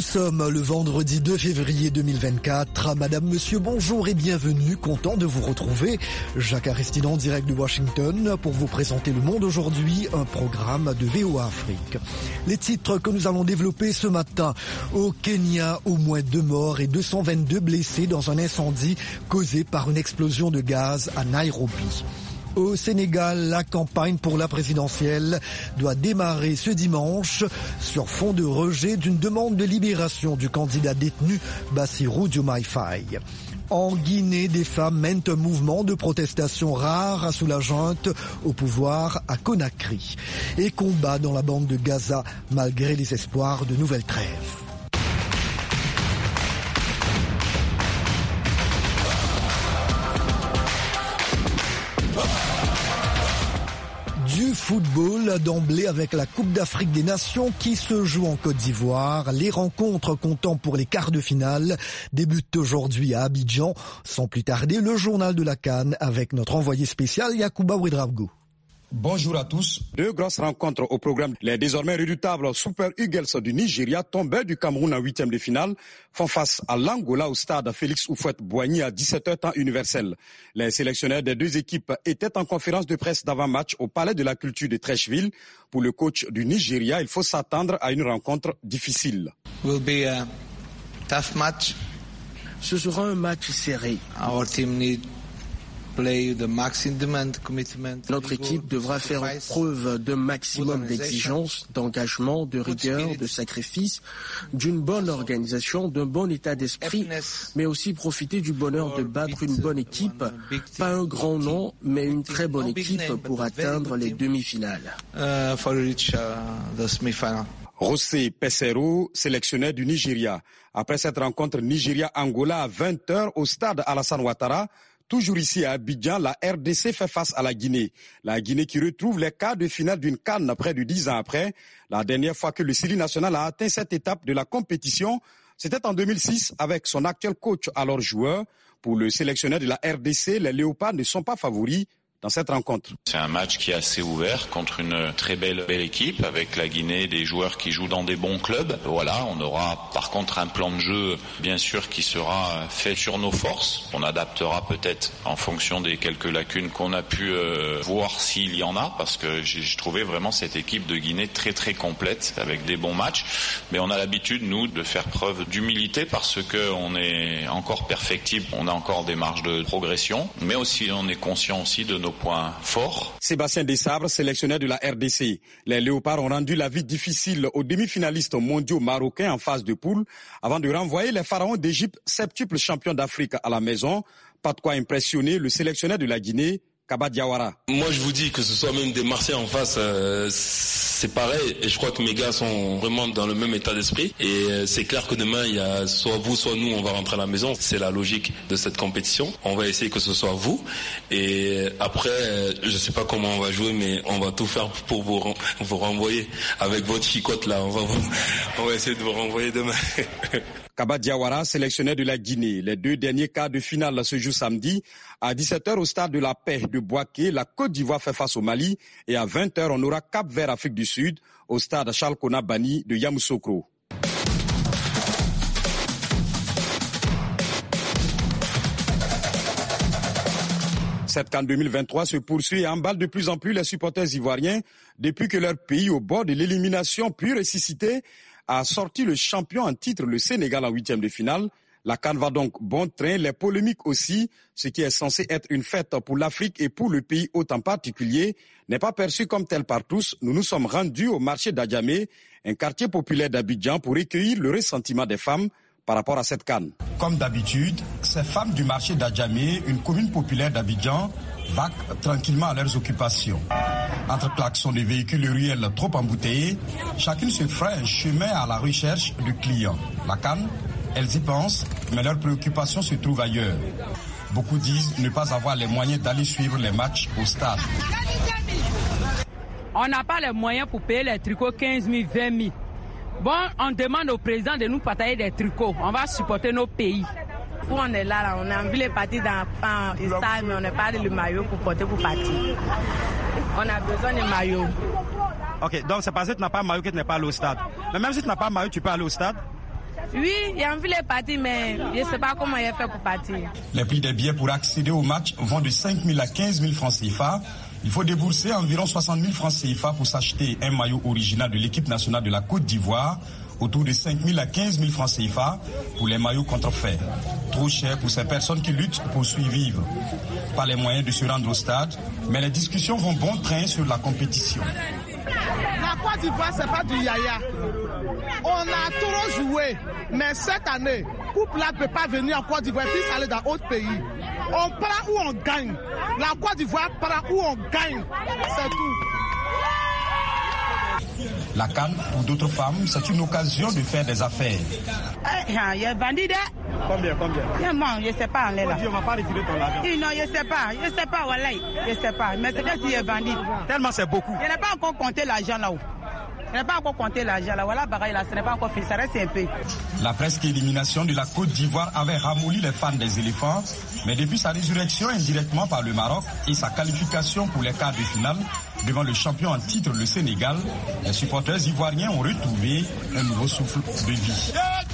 sommes le vendredi 2 février 2024. Madame, monsieur, bonjour et bienvenue. Content de vous retrouver. Jacques Aristide en direct de Washington pour vous présenter Le Monde aujourd'hui, un programme de VOA Afrique. Les titres que nous allons développer ce matin. Au Kenya, au moins 2 morts et 222 blessés dans un incendie causé par une explosion de gaz à Nairobi. Au Sénégal, la campagne pour la présidentielle doit démarrer ce dimanche sur fond de rejet d'une demande de libération du candidat détenu Bassirou Diomaye Faye. En Guinée, des femmes mènent un mouvement de protestation rare sous la junte au pouvoir à Conakry. Et combat dans la bande de Gaza malgré les espoirs de nouvelles trêves. Du football d'emblée avec la Coupe d'Afrique des Nations qui se joue en Côte d'Ivoire. Les rencontres comptant pour les quarts de finale débutent aujourd'hui à Abidjan. Sans plus tarder, le journal de la CAN avec notre envoyé spécial Yacouba Ouedraogo. Bonjour à tous. 2 grosses rencontres au programme. Les désormais redoutables Super Eagles du Nigeria, tombés du Cameroun en 8e de finale, font face à l'Angola au stade Félix Houphouët-Boigny à 17h temps universel. Les sélectionneurs des 2 équipes étaient en conférence de presse d'avant-match au Palais de la Culture de Trècheville. Pour le coach du Nigeria, il faut s'attendre à une rencontre difficile. Will be a tough match. Ce sera un match serré. Our team need Notre équipe devra faire preuve d'un maximum d'exigence, d'engagement, de rigueur, de sacrifice, d'une bonne organisation, d'un bon état d'esprit, mais aussi profiter du bonheur de battre une bonne équipe, pas un grand nom, mais une très bonne équipe pour atteindre les demi-finales. José Peseiro, sélectionneur du Nigeria. Après cette rencontre Nigeria-Angola à 20h au stade Alassane Ouattara, toujours ici à Abidjan, la RDC fait face à la Guinée. La Guinée qui retrouve les quarts de finale d'une CAN près de 10 ans après. La dernière fois que le Syrie national a atteint cette étape de la compétition, c'était en 2006 avec son actuel coach alors joueur. Pour le sélectionneur de la RDC, les Léopards ne sont pas favoris dans cette rencontre. C'est un match qui est assez ouvert contre une très belle équipe avec la Guinée, des joueurs qui jouent dans des bons clubs. Voilà, on aura par contre un plan de jeu bien sûr qui sera fait sur nos forces. On adaptera peut-être en fonction des quelques lacunes qu'on a pu voir s'il y en a, parce que j'ai trouvé vraiment cette équipe de Guinée très très complète avec des bons matchs. Mais on a l'habitude nous de faire preuve d'humilité parce que on est encore perfectible, on a encore des marges de progression, mais aussi on est conscient aussi de nos points forts. Sébastien Desabre, sélectionneur de la RDC. Les Léopards ont rendu la vie difficile aux demi-finalistes mondiaux marocains en phase de poule avant de renvoyer les pharaons d'Égypte, septuple champion d'Afrique à la maison. Pas de quoi impressionner le sélectionneur de la Guinée, Kaba Diawara. Moi je vous dis que ce soit même des Marseillais en face, c'est pareil, et je crois que mes gars sont vraiment dans le même état d'esprit, et c'est clair que demain il y a soit vous soit nous, on va rentrer à la maison. C'est la logique de cette compétition. On va essayer que ce soit vous, et après je sais pas comment on va jouer, mais on va tout faire pour vous renvoyer avec votre chicotte là. On va essayer de vous renvoyer demain. Kaba Diawara, sélectionneur de la Guinée. Les 2 derniers quarts de finale se jouent samedi. À 17h au stade de la Paix de Bouaké, la Côte d'Ivoire fait face au Mali. Et à 20h, on aura Cap-Vert Afrique du Sud au stade Charles Konan Banny de Yamoussoukro. Cette CAN 2023 se poursuit et emballe de plus en plus les supporters ivoiriens depuis que leur pays, au bord de l'élimination puis ressuscité, a sorti le champion en titre, le Sénégal, en 8e de finale. La CAN va donc bon train, les polémiques aussi. Ce qui est censé être une fête pour l'Afrique et pour le pays hôte en particulier n'est pas perçu comme tel par tous. Nous nous sommes rendus au marché d'Adjamé, un quartier populaire d'Abidjan, pour recueillir le ressentiment des femmes par rapport à cette CAN. Comme d'habitude, ces femmes du marché d'Adjamé, une commune populaire d'Abidjan, vaquent tranquillement à leurs occupations. Entre klaxons de véhicules ruelles trop embouteillés, chacune se ferait un chemin à la recherche du client. La CAN, elles y pensent, mais leurs préoccupations se trouvent ailleurs. Beaucoup disent ne pas avoir les moyens d'aller suivre les matchs au stade. On n'a pas les moyens pour payer les tricots 15 000, 20 000. Bon, on demande au président de nous partager des tricots. On va supporter nos pays. Où on est là, on a envie de partir dans le stade, mais on n'a pas le maillot pour porter pour partir. On a besoin de maillot. Ok, donc c'est parce que tu n'as pas de maillot que tu n'es pas allé au stade. Mais même si tu n'as pas de maillot, tu peux aller au stade? Oui, il a envie de partir, mais je ne sais pas comment il a fait pour partir. Les prix des billets pour accéder au match vont de 5 000 à 15 000 francs CFA. Il faut débourser environ 60 000 francs CFA pour s'acheter un maillot original de l'équipe nationale de la Côte d'Ivoire, autour de 5 000 à 15 000 francs CFA pour les maillots contrefaits. Trop cher pour ces personnes qui luttent pour survivre. Pas les moyens de se rendre au stade, mais les discussions vont bon train sur la compétition. La Côte d'Ivoire, c'est pas du yaya. On a trop joué, mais cette année, couple là ne peut pas venir en Côte d'Ivoire puis aller dans d'autres pays. On prend où on gagne. La Côte d'Ivoire prend où on gagne. C'est tout. La CAN, pour d'autres femmes, c'est une occasion de faire des affaires. Il y a bandit. Combien? Je ne sais pas, on est là. On va pas retirer ton argent. Non, je ne sais pas, voilà. Je ne sais pas, mais c'est que s'il y a bandit. Tellement c'est beaucoup. Je n'ai pas encore compté l'argent là-haut. Voilà, bagaille là, ce n'est pas encore fini, ça reste un peu. La presque élimination de la Côte d'Ivoire avait ramolli les fans des éléphants, mais depuis sa résurrection indirectement par le Maroc et sa qualification pour les quarts de finale devant le champion en titre, le Sénégal, les supporters ivoiriens ont retrouvé un nouveau souffle de vie.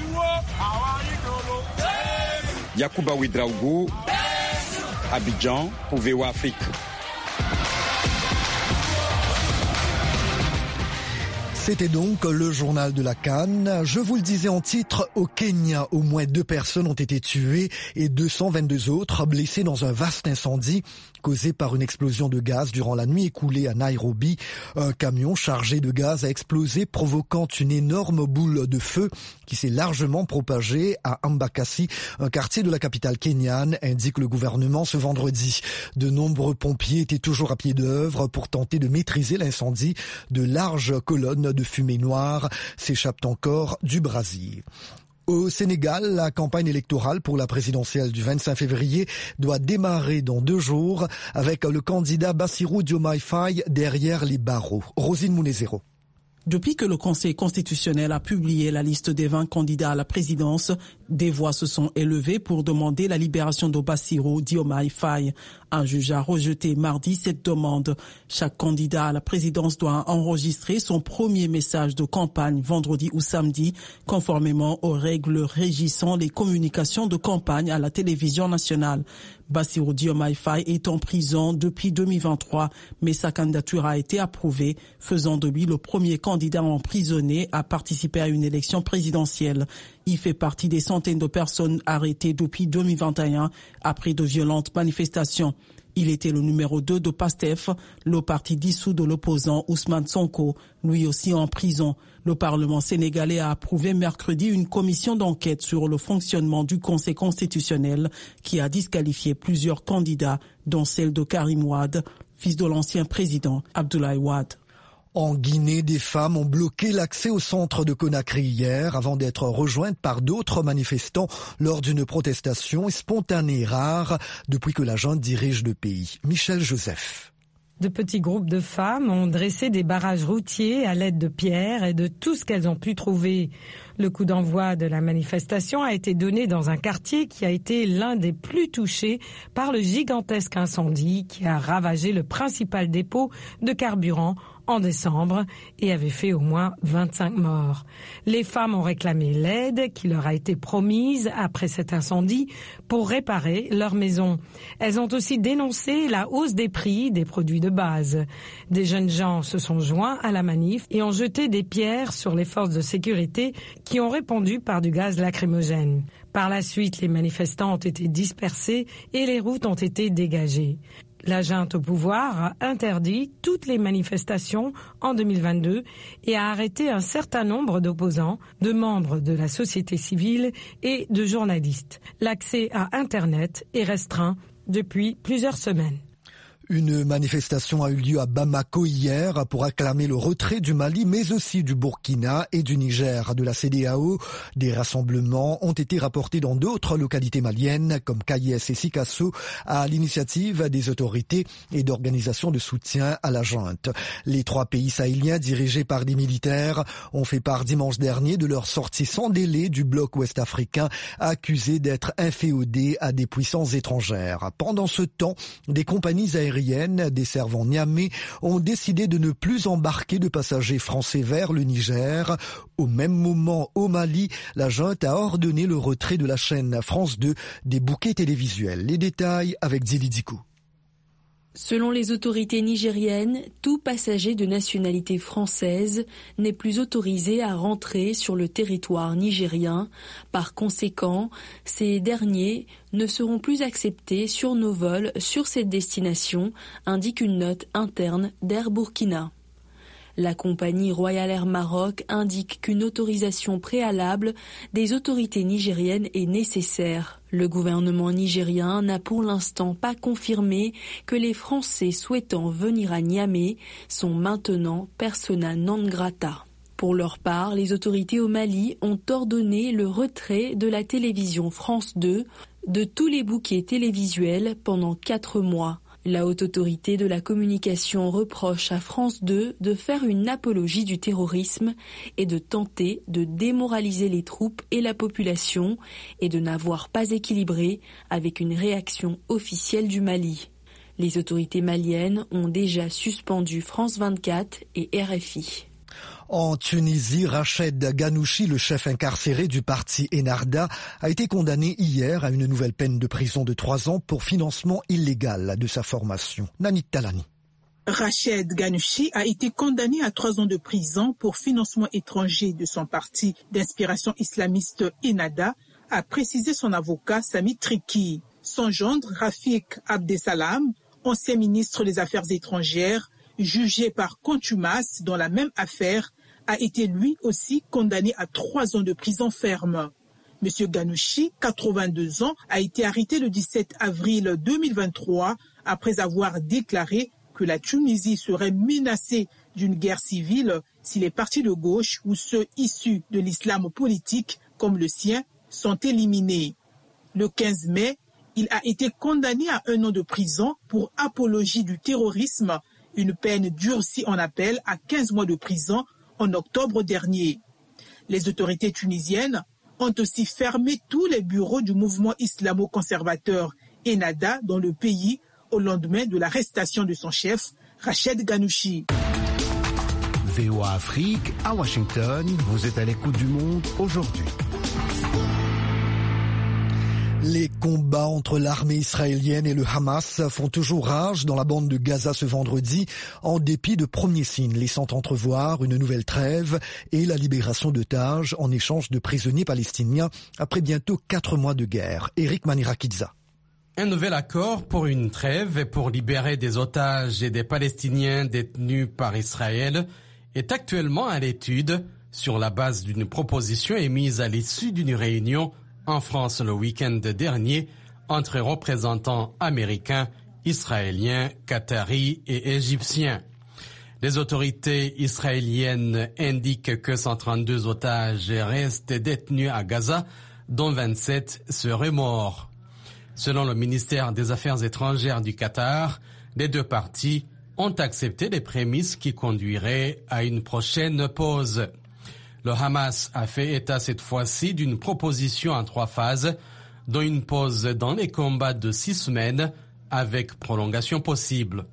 Yacouba Ouedraogo, Abidjan pour VOA Afrique. C'était donc le journal de la CAN. Je vous le disais en titre, au Kenya, au moins 2 personnes ont été tuées et 222 autres blessées dans un vaste incendie causé par une explosion de gaz durant la nuit écoulée à Nairobi. Un camion chargé de gaz a explosé, provoquant une énorme boule de feu qui s'est largement propagée à Embakasi, un quartier de la capitale kenyane, indique le gouvernement ce vendredi. De nombreux pompiers étaient toujours à pied d'œuvre pour tenter de maîtriser l'incendie. De larges colonnes de fumée noire s'échappent encore du brasier. Au Sénégal, la campagne électorale pour la présidentielle du 25 février doit démarrer dans 2 jours avec le candidat Bassirou Diomaye Faye derrière les barreaux. Rosine Mounezero. Depuis que le Conseil constitutionnel a publié la liste des 20 candidats à la présidence, des voix se sont élevées pour demander la libération de Bassirou Diomaye Faye. Un juge a rejeté mardi cette demande. Chaque candidat à la présidence doit enregistrer son premier message de campagne vendredi ou samedi, conformément aux règles régissant les communications de campagne à la télévision nationale. Bassirou Diomaye Faye est en prison depuis 2023, mais sa candidature a été approuvée, faisant de lui le premier candidat emprisonné à participer à une élection présidentielle. Il fait partie des centaines de personnes arrêtées depuis 2021 après de violentes manifestations. Il était le numéro 2 de PASTEF, le parti dissous de l'opposant Ousmane Sonko, lui aussi en prison. Le Parlement sénégalais a approuvé mercredi une commission d'enquête sur le fonctionnement du Conseil constitutionnel qui a disqualifié plusieurs candidats, dont celle de Karim Wade, fils de l'ancien président Abdoulaye Wade. En Guinée, des femmes ont bloqué l'accès au centre de Conakry hier avant d'être rejointes par d'autres manifestants lors d'une protestation spontanée rare depuis que la junte dirige le pays. Michel Joseph. De petits groupes de femmes ont dressé des barrages routiers à l'aide de pierres et de tout ce qu'elles ont pu trouver. Le coup d'envoi de la manifestation a été donné dans un quartier qui a été l'un des plus touchés par le gigantesque incendie qui a ravagé le principal dépôt de carburant en décembre et avait fait au moins 25 morts. Les femmes ont réclamé l'aide qui leur a été promise après cet incendie pour réparer leur maison. Elles ont aussi dénoncé la hausse des prix des produits de base. Des jeunes gens se sont joints à la manif et ont jeté des pierres sur les forces de sécurité qui ont répondu par du gaz lacrymogène. Par la suite, les manifestants ont été dispersés et les routes ont été dégagées. La junte au pouvoir a interdit toutes les manifestations en 2022 et a arrêté un certain nombre d'opposants, de membres de la société civile et de journalistes. L'accès à Internet est restreint depuis plusieurs semaines. Une manifestation a eu lieu à Bamako hier pour acclamer le retrait du Mali, mais aussi du Burkina et du Niger de la CEDEAO. Des rassemblements ont été rapportés dans d'autres localités maliennes, comme Kayes et Sikasso, à l'initiative des autorités et d'organisations de soutien à la junte. Les 3 pays sahéliens dirigés par des militaires ont fait part dimanche dernier de leur sortie sans délai du bloc ouest-africain, accusé d'être inféodé à des puissances étrangères. Pendant ce temps, des compagnies aériennes aériennes desservant Niamey ont décidé de ne plus embarquer de passagers français vers le Niger. Au même moment, au Mali, la junte a ordonné le retrait de la chaîne France 2 des bouquets télévisuels. Les détails avec Djili Dikou. Selon les autorités nigériennes, tout passager de nationalité française n'est plus autorisé à rentrer sur le territoire nigérien. Par conséquent, ces derniers ne seront plus acceptés sur nos vols sur cette destination, indique une note interne d'Air Burkina. La compagnie Royal Air Maroc indique qu'une autorisation préalable des autorités nigériennes est nécessaire. Le gouvernement nigérien n'a pour l'instant pas confirmé que les Français souhaitant venir à Niamey sont maintenant persona non grata. Pour leur part, les autorités au Mali ont ordonné le retrait de la télévision France 2 de tous les bouquets télévisuels pendant 4 mois. La haute autorité de la communication reproche à France 2 de faire une apologie du terrorisme et de tenter de démoraliser les troupes et la population et de n'avoir pas équilibré avec une réaction officielle du Mali. Les autorités maliennes ont déjà suspendu France 24 et RFI. En Tunisie, Rached Ghannouchi, le chef incarcéré du parti Ennahda, a été condamné hier à une nouvelle peine de prison de 3 ans pour financement illégal de sa formation. Nanit Talani. Rached Ghannouchi a été condamné à 3 ans de prison pour financement étranger de son parti d'inspiration islamiste Ennahda, a précisé son avocat Sami Triki. Son gendre, Rafik Abdesalam, ancien ministre des Affaires étrangères, jugé par contumace dans la même affaire, a été lui aussi condamné à 3 ans de prison ferme. M. Ghannouchi, 82 ans, a été arrêté le 17 avril 2023 après avoir déclaré que la Tunisie serait menacée d'une guerre civile si les partis de gauche ou ceux issus de l'islam politique comme le sien sont éliminés. Le 15 mai, il a été condamné à 1 an de prison pour apologie du terrorisme, une peine durcie en appel à 15 mois de prison en octobre dernier. Les autorités tunisiennes ont aussi fermé tous les bureaux du mouvement islamo-conservateur Ennahda dans le pays au lendemain de l'arrestation de son chef, Rached Ghannouchi. VOA Afrique, à Washington, vous êtes à l'écoute du monde aujourd'hui. Les combats entre l'armée israélienne et le Hamas font toujours rage dans la bande de Gaza ce vendredi, en dépit de premiers signes laissant entrevoir une nouvelle trêve et la libération d'otages en échange de prisonniers palestiniens après bientôt 4 mois de guerre. Eric Manirakidza. Un nouvel accord pour une trêve et pour libérer des otages et des Palestiniens détenus par Israël est actuellement à l'étude sur la base d'une proposition émise à l'issue d'une réunion en France le week-end dernier entre représentants américains, israéliens, qataris et égyptiens. Les autorités israéliennes indiquent que 132 otages restent détenus à Gaza, dont 27 seraient morts. Selon le ministère des Affaires étrangères du Qatar, les 2 parties ont accepté les prémices qui conduiraient à une prochaine pause. Le Hamas a fait état cette fois-ci d'une proposition en 3 phases, dont une pause dans les combats de 6 semaines avec prolongation possible.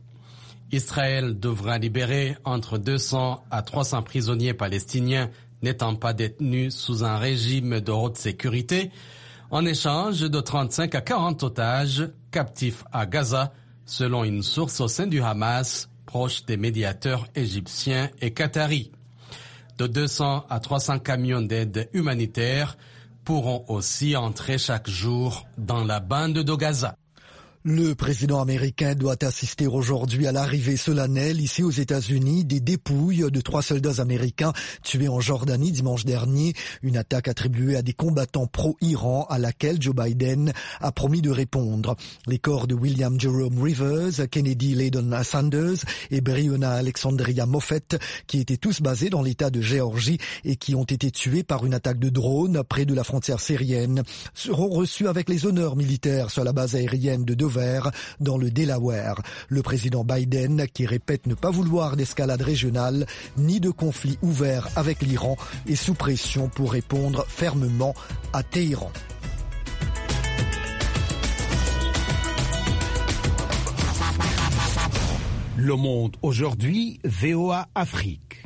Israël devra libérer entre 200 à 300 prisonniers palestiniens n'étant pas détenus sous un régime de haute sécurité, en échange de 35 à 40 otages captifs à Gaza, selon une source au sein du Hamas, proche des médiateurs égyptiens et qataris. De 200 à 300 camions d'aide humanitaire pourront aussi entrer chaque jour dans la bande de Gaza. Le président américain doit assister aujourd'hui à l'arrivée solennelle ici aux États-Unis des dépouilles de 3 soldats américains tués en Jordanie dimanche dernier, une attaque attribuée à des combattants pro-Iran à laquelle Joe Biden a promis de répondre. Les corps de William Jerome Rivers, Kennedy Layden Sanders et Breonna Alexandria Moffett, qui étaient tous basés dans l'État de Géorgie et qui ont été tués par une attaque de drone près de la frontière syrienne, seront reçus avec les honneurs militaires sur la base aérienne de Dover dans le Delaware. Le président Biden, qui répète ne pas vouloir d'escalade régionale ni de conflit ouvert avec l'Iran, est sous pression pour répondre fermement à Téhéran. Le Monde aujourd'hui, VOA Afrique.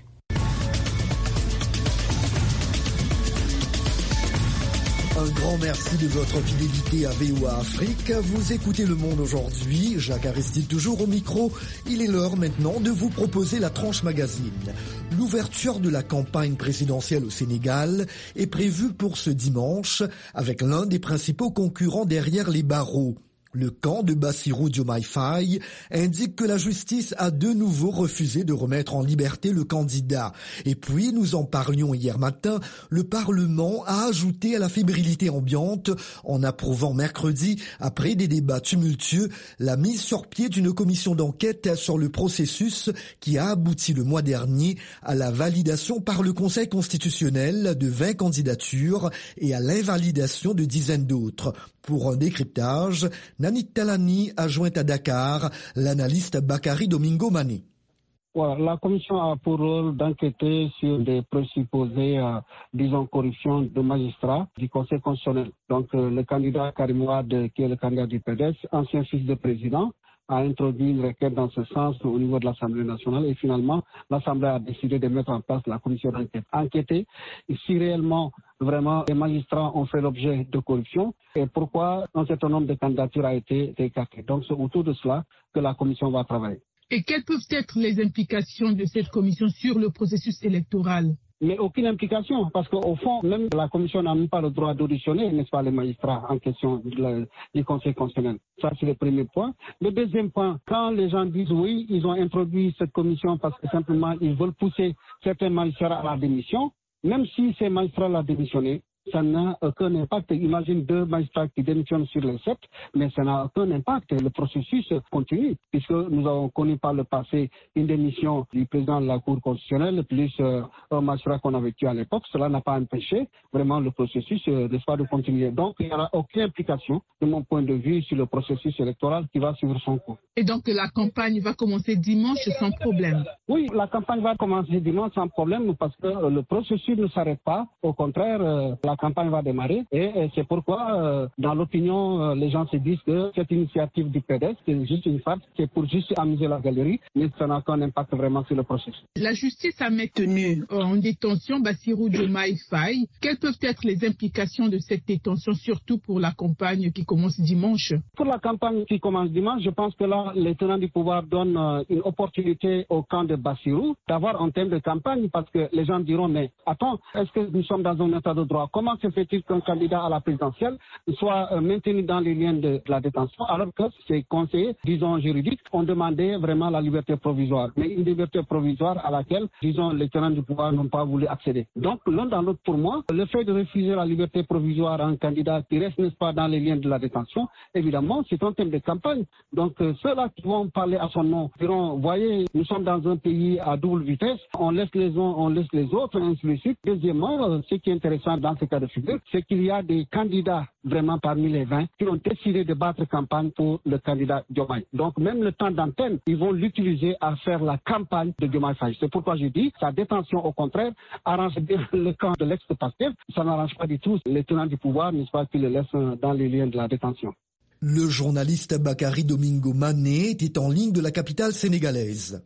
Un grand merci de votre fidélité à VOA Afrique. Vous écoutez Le Monde aujourd'hui. Jacques Aristide toujours au micro. Il est l'heure maintenant de vous proposer la tranche magazine. L'ouverture de la campagne présidentielle au Sénégal est prévue pour ce dimanche avec l'un des principaux concurrents derrière les barreaux. Le camp de Bassirou Diomaye Faye indique que la justice a de nouveau refusé de remettre en liberté le candidat. Et puis, nous en parlions hier matin, le Parlement a ajouté à la fébrilité ambiante en approuvant mercredi, après des débats tumultueux, la mise sur pied d'une commission d'enquête sur le processus qui a abouti le mois dernier à la validation par le Conseil constitutionnel de 20 candidatures et à l'invalidation de dizaines d'autres. Pour un décryptage, Nanit Talani a joint à Dakar l'analyste Bakary Domingo Mané. Voilà, la commission a pour rôle d'enquêter sur des présupposées, corruption de magistrats du Conseil constitutionnel. Donc le candidat Karim Wade, qui est le candidat du PDS, ancien fils de président, a introduit une requête dans ce sens au niveau de l'Assemblée nationale et finalement l'Assemblée a décidé de mettre en place la commission d'enquête. Enquêter si réellement vraiment les magistrats ont fait l'objet de corruption et pourquoi un certain nombre de candidatures a été écarté. Donc c'est autour de cela que la commission va travailler. Et quelles peuvent être les implications de cette commission sur le processus électoral? Mais aucune implication, parce qu'au fond, même la commission n'a même pas le droit d'auditionner, n'est-ce pas, les magistrats en question du Conseil constitutionnel. Ça, c'est le premier point. Le deuxième point, quand les gens disent oui, ils ont introduit cette commission parce que simplement ils veulent pousser certains magistrats à la démission, même si ces magistrats l'ont démissionné, ça n'a aucun impact. Imagine 2 magistrats qui démissionnent sur les 7, mais ça n'a aucun impact. Le processus continue, puisque nous avons connu par le passé une démission du président de la Cour constitutionnelle, plus un magistrat qu'on avait tué à l'époque. Cela n'a pas empêché vraiment le processus de continuer. Donc, il n'y aura aucune implication, de mon point de vue, sur le processus électoral qui va suivre son cours. Et donc, la campagne va commencer dimanche sans problème? Oui, la campagne va commencer dimanche sans problème parce que le processus ne s'arrête pas. Au contraire, la campagne va démarrer et c'est pourquoi dans l'opinion les gens se disent que cette initiative du PDS c'est juste une farce, c'est pour juste amuser la galerie, mais ça n'a aucun impact vraiment sur le processus. La justice a maintenu en détention Bassirou Diomaye Faye. Quelles peuvent être les implications de cette détention, surtout pour la campagne qui commence dimanche? Pour la campagne qui commence dimanche, je pense que là les tenants du pouvoir donnent une opportunité au camp de Bassirou d'avoir un thème de campagne parce que les gens diront mais attends, est-ce que nous sommes dans un état de droit? Comment se fait-il qu'un candidat à la présidentielle soit maintenu dans les liens de la détention alors que ses conseillers, disons juridiques, ont demandé vraiment la liberté provisoire. Mais une liberté provisoire à laquelle, disons, les tenants du pouvoir n'ont pas voulu accéder. Donc l'un dans l'autre pour moi, le fait de refuser la liberté provisoire à un candidat qui reste, n'est-ce pas, dans les liens de la détention, évidemment, c'est un thème de campagne. Donc ceux-là qui vont parler à son nom diront, voyez, nous sommes dans un pays à double vitesse, on laisse les uns, on laisse les autres, ainsi de suite. Deuxièmement, ce qui est intéressant dans ce cas de figure, c'est qu'il y a des candidats vraiment parmi les 20 qui ont décidé de battre campagne pour le candidat Diomaye. Donc même le temps d'antenne, ils vont l'utiliser à faire la campagne de Diomaye Faye. C'est pourquoi je dis, sa détention au contraire arrange bien le camp de l'ex-Pastef. Ça n'arrange pas du tout les tenants du pouvoir, n'est-ce pas, qui le laissent dans les liens de la détention. Le journaliste Bakary Domingo Mané était en ligne de la capitale sénégalaise.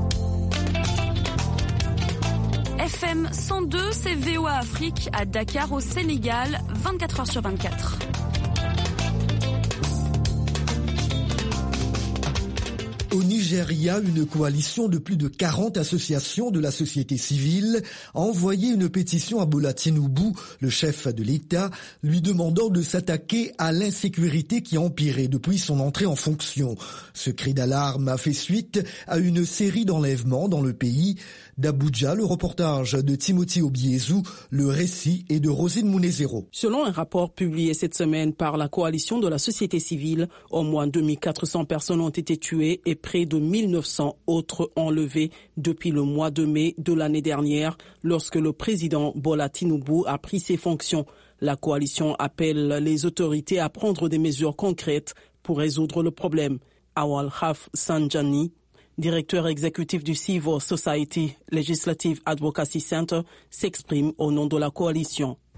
FM 102, c'est VOA Afrique à Dakar au Sénégal, 24 heures sur 24. Au Nigeria, une coalition de plus de 40 associations de la société civile a envoyé une pétition à Bola Tinubu, le chef de l'État, lui demandant de s'attaquer à l'insécurité qui a empiré depuis son entrée en fonction. Ce cri d'alarme a fait suite à une série d'enlèvements dans le pays. D'Abuja, le reportage de Timothy Obiezu, le récit est de Rosine Mounezero. Selon un rapport publié cette semaine par la coalition de la société civile, au moins 2400 personnes ont été tuées et près de 1900 autres enlevées depuis le mois de mai de l'année dernière, lorsque le président Bola Tinubu a pris ses fonctions. La coalition appelle les autorités à prendre des mesures concrètes pour résoudre le problème. Awal Haf Sanjani, directeur exécutif du Civil Society Legislative Advocacy Center, s'exprime au nom de la coalition.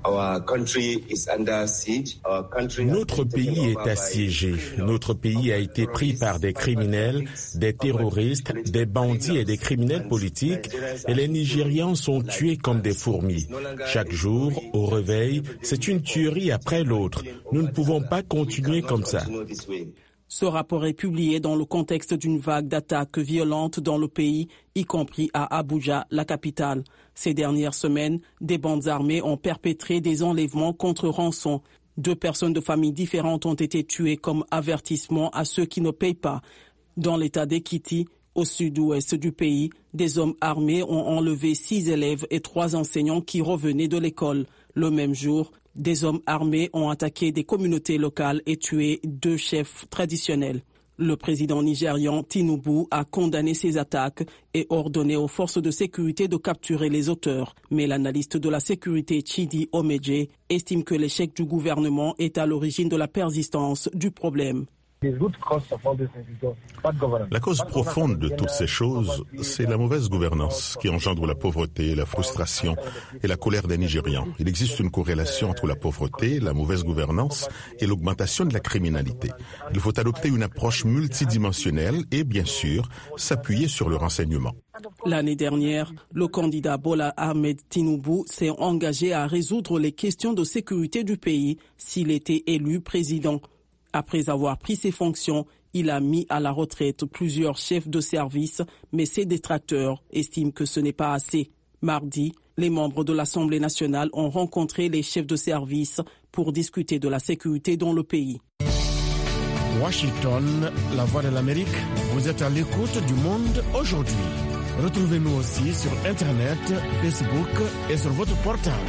Notre pays est assiégé. Notre pays a été pris par des criminels, des terroristes, des bandits et des criminels politiques, et les Nigérians sont tués comme des fourmis. Chaque jour, au réveil, c'est une tuerie après l'autre. Nous ne pouvons pas continuer comme ça. Ce rapport est publié dans le contexte d'une vague d'attaques violentes dans le pays, y compris à Abuja, la capitale. Ces dernières semaines, des bandes armées ont perpétré des enlèvements contre rançon. 2 personnes de familles différentes ont été tuées comme avertissement à ceux qui ne payent pas. Dans l'état d'Ekiti, au sud-ouest du pays, des hommes armés ont enlevé 6 élèves et 3 enseignants qui revenaient de l'école. Le même jour, des hommes armés ont attaqué des communautés locales et tué 2 chefs traditionnels. Le président nigérian Tinubu a condamné ces attaques et ordonné aux forces de sécurité de capturer les auteurs. Mais l'analyste de la sécurité Chidi Omeje estime que l'échec du gouvernement est à l'origine de la persistance du problème. La cause profonde de toutes ces choses, c'est la mauvaise gouvernance qui engendre la pauvreté, la frustration et la colère des Nigérians. Il existe une corrélation entre la pauvreté, la mauvaise gouvernance et l'augmentation de la criminalité. Il faut adopter une approche multidimensionnelle et, bien sûr, s'appuyer sur le renseignement. L'année dernière, le candidat Bola Ahmed Tinubu s'est engagé à résoudre les questions de sécurité du pays s'il était élu président. Après avoir pris ses fonctions, il a mis à la retraite plusieurs chefs de service, mais ses détracteurs estiment que ce n'est pas assez. Mardi, les membres de l'Assemblée nationale ont rencontré les chefs de service pour discuter de la sécurité dans le pays. Washington, la voix de l'Amérique, vous êtes à l'écoute du monde aujourd'hui. Retrouvez-nous aussi sur Internet, Facebook et sur votre portable.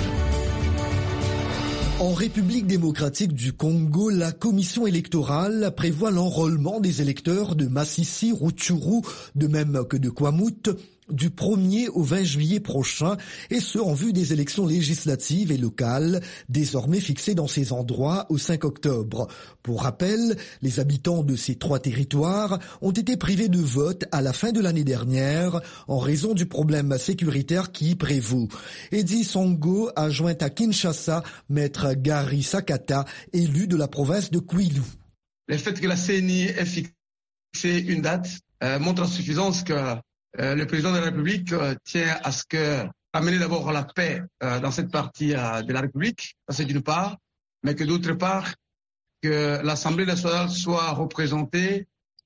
En République démocratique du Congo, la commission électorale prévoit l'enrôlement des électeurs de Masisi, Rutshuru, de même que de Kwamouth, du 1er au 20 juillet prochain, et ce en vue des élections législatives et locales, désormais fixées dans ces endroits au 5 octobre. Pour rappel, les habitants de ces 3 territoires ont été privés de vote à la fin de l'année dernière en raison du problème sécuritaire qui y prévaut. Eddie Songo a joint à Kinshasa Maître Gary Sakata, élu de la province de Kwilu. Le fait que la CENI ait fixé une date montre en suffisance que le président de la République tient à ce que amener d'abord la paix dans cette partie de la République, ça c'est d'une part, mais que d'autre part, que l'Assemblée nationale soit représentée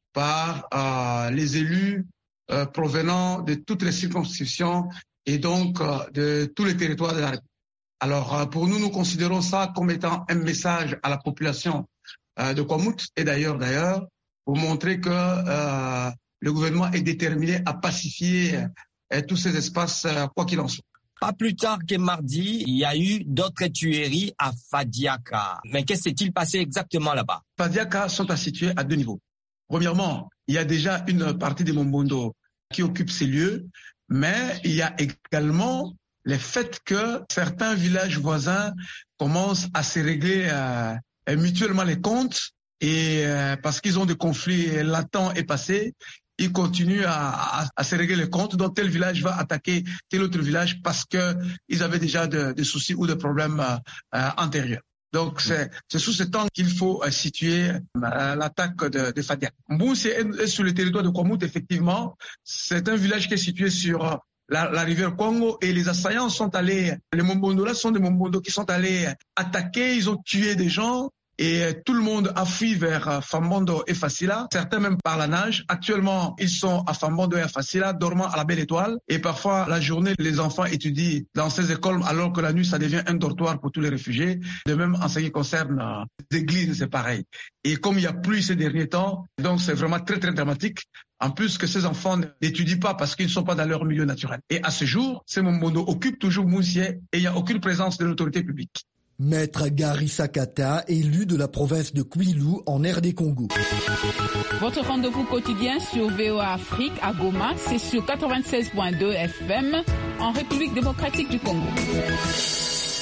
par les élus provenant de toutes les circonscriptions et donc de tous les territoires de la République. Alors pour nous, nous considérons ça comme étant un message à la population de Kwamouth et d'ailleurs pour montrer que le gouvernement est déterminé à pacifier tous ces espaces, quoi qu'il en soit. Pas plus tard que mardi, il y a eu d'autres tueries à Fadiaka. Mais qu'est-ce qui s'est-il passé exactement là-bas? Fadiaka sont situés à 2 niveaux. Premièrement, il y a déjà une partie de Mombondo qui occupe ces lieux, mais il y a également le fait que certains villages voisins commencent à se régler mutuellement les comptes et parce qu'ils ont des conflits latents et passés, ils continuent à se régler les comptes. Donc tel village va attaquer tel autre village parce que ils avaient déjà des soucis ou des problèmes antérieurs. Donc c'est sous ce temps qu'il faut situer l'attaque de Fadiaka. Mboussi est sur le territoire de Kwamouth, effectivement. C'est un village qui est situé sur la rivière Congo et les assaillants sont allés, les Mombondo là sont des Mombondo qui sont allés attaquer, ils ont tué des gens. Et tout le monde a fui vers Fambondo et Fasila, certains même par la nage. Actuellement, ils sont à Fambondo et à Fasila, dormant à la Belle Étoile. Et parfois, la journée, les enfants étudient dans ces écoles, alors que la nuit, ça devient un dortoir pour tous les réfugiés. De même, en ce qui concerne les églises, c'est pareil. Et comme il n'y a plus ces derniers temps, donc c'est vraiment très, très dramatique. En plus que ces enfants n'étudient pas parce qu'ils ne sont pas dans leur milieu naturel. Et à ce jour, ces Mombondo occupent toujours Moussié et il n'y a aucune présence de l'autorité publique. Maître Gary Sakata, élu de la province de Kwilu en RD Congo. Votre rendez-vous quotidien sur VOA Afrique à Goma, c'est sur 96.2 FM en République démocratique du Congo.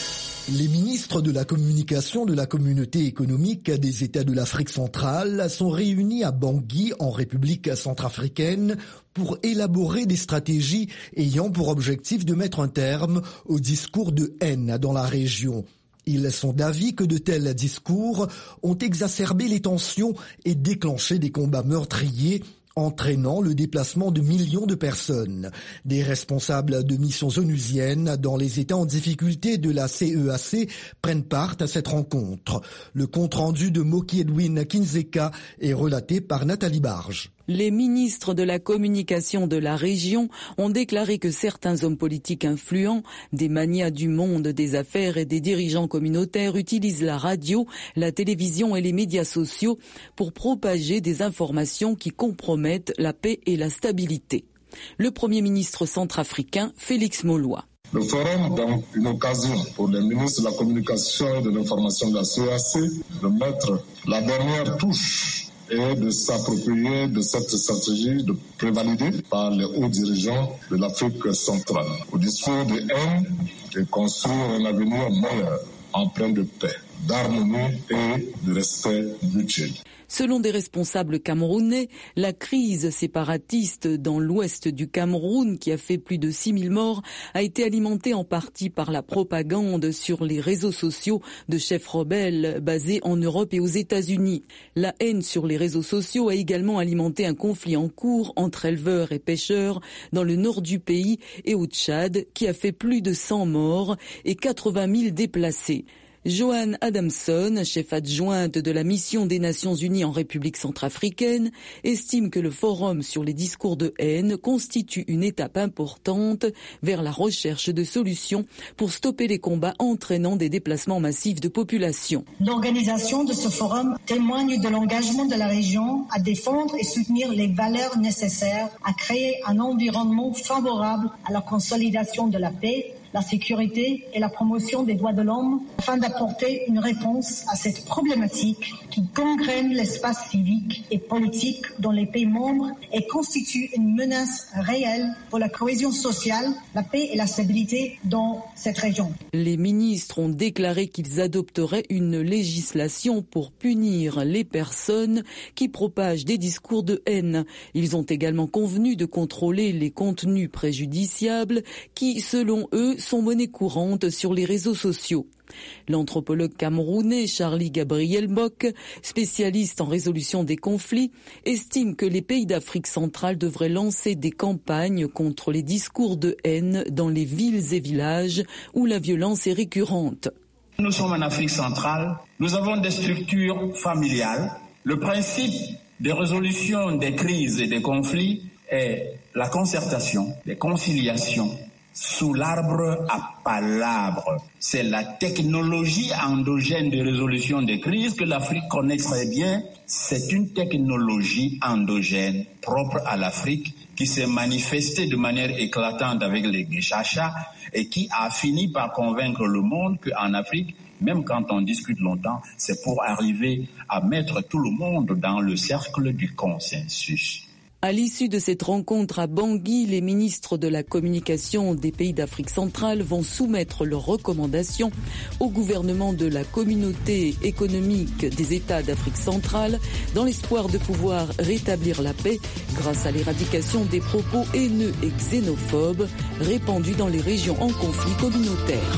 Les ministres de la communication de la communauté économique des États de l'Afrique centrale sont réunis à Bangui, en République centrafricaine, pour élaborer des stratégies ayant pour objectif de mettre un terme au discours de haine dans la région. Ils sont d'avis que de tels discours ont exacerbé les tensions et déclenché des combats meurtriers, entraînant le déplacement de millions de personnes. Des responsables de missions onusiennes dans les États en difficulté de la CEAC prennent part à cette rencontre. Le compte-rendu de Moki Edwin Kinzeka est relaté par Nathalie Barge. Les ministres de la communication de la région ont déclaré que certains hommes politiques influents, des magnats du monde des affaires et des dirigeants communautaires utilisent la radio, la télévision et les médias sociaux pour propager des informations qui compromettent la paix et la stabilité. Le Premier ministre centrafricain, Félix Molois. Le forum donc une occasion pour les ministres de la communication et de l'information de la CEAC de mettre la dernière touche et de s'approprier de cette stratégie prévalidée par les hauts dirigeants de l'Afrique centrale. Au discours de haine et construire un avenir meilleur, empreint de paix, d'harmonie et de respect mutuel. Selon des responsables camerounais, la crise séparatiste dans l'ouest du Cameroun, qui a fait plus de 6000 morts, a été alimentée en partie par la propagande sur les réseaux sociaux de chefs rebelles basés en Europe et aux États-Unis. La haine sur les réseaux sociaux a également alimenté un conflit en cours entre éleveurs et pêcheurs dans le nord du pays et au Tchad, qui a fait plus de 100 morts et 80 000 déplacés. Joanne Adamson, chef adjointe de la mission des Nations Unies en République centrafricaine, estime que le forum sur les discours de haine constitue une étape importante vers la recherche de solutions pour stopper les combats entraînant des déplacements massifs de population. L'organisation de ce forum témoigne de l'engagement de la région à défendre et soutenir les valeurs nécessaires à créer un environnement favorable à la consolidation de la paix, la sécurité et la promotion des droits de l'homme afin d'apporter une réponse à cette problématique qui gangrène l'espace civique et politique dans les pays membres et constitue une menace réelle pour la cohésion sociale, la paix et la stabilité dans cette région. Les ministres ont déclaré qu'ils adopteraient une législation pour punir les personnes qui propagent des discours de haine. Ils ont également convenu de contrôler les contenus préjudiciables qui, selon eux, sont monnaie courante sur les réseaux sociaux. L'anthropologue camerounais Charlie Gabriel Bock, spécialiste en résolution des conflits, estime que les pays d'Afrique centrale devraient lancer des campagnes contre les discours de haine dans les villes et villages où la violence est récurrente. Nous sommes en Afrique centrale, nous avons des structures familiales. Le principe de résolution des crises et des conflits est la concertation, les conciliations, sous l'arbre à palabres. C'est la technologie endogène de résolution des crises que l'Afrique connaît très bien. C'est une technologie endogène propre à l'Afrique qui s'est manifestée de manière éclatante avec les Gechacha et qui a fini par convaincre le monde qu'en Afrique, même quand on discute longtemps, c'est pour arriver à mettre tout le monde dans le cercle du consensus. À l'issue de cette rencontre à Bangui, les ministres de la communication des pays d'Afrique centrale vont soumettre leurs recommandations au gouvernement de la communauté économique des États d'Afrique centrale dans l'espoir de pouvoir rétablir la paix grâce à l'éradication des propos haineux et xénophobes répandus dans les régions en conflit communautaire.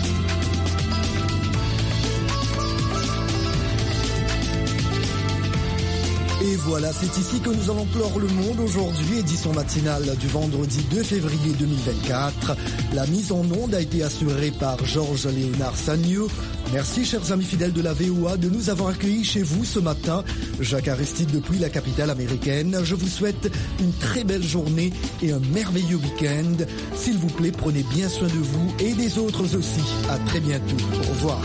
Et voilà, c'est ici que nous allons clore le monde aujourd'hui, édition matinale du vendredi 2 février 2024. La mise en onde a été assurée par Georges Léonard Sagno. Merci, chers amis fidèles de la VOA, de nous avoir accueillis chez vous ce matin. Jacques Aristide depuis la capitale américaine. Je vous souhaite une très belle journée et un merveilleux week-end. S'il vous plaît, prenez bien soin de vous et des autres aussi. À très bientôt. Au revoir.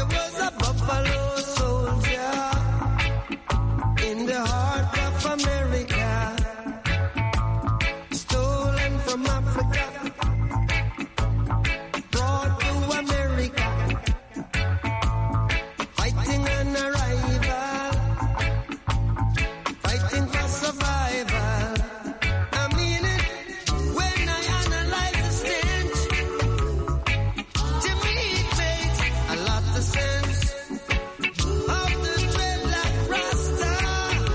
America.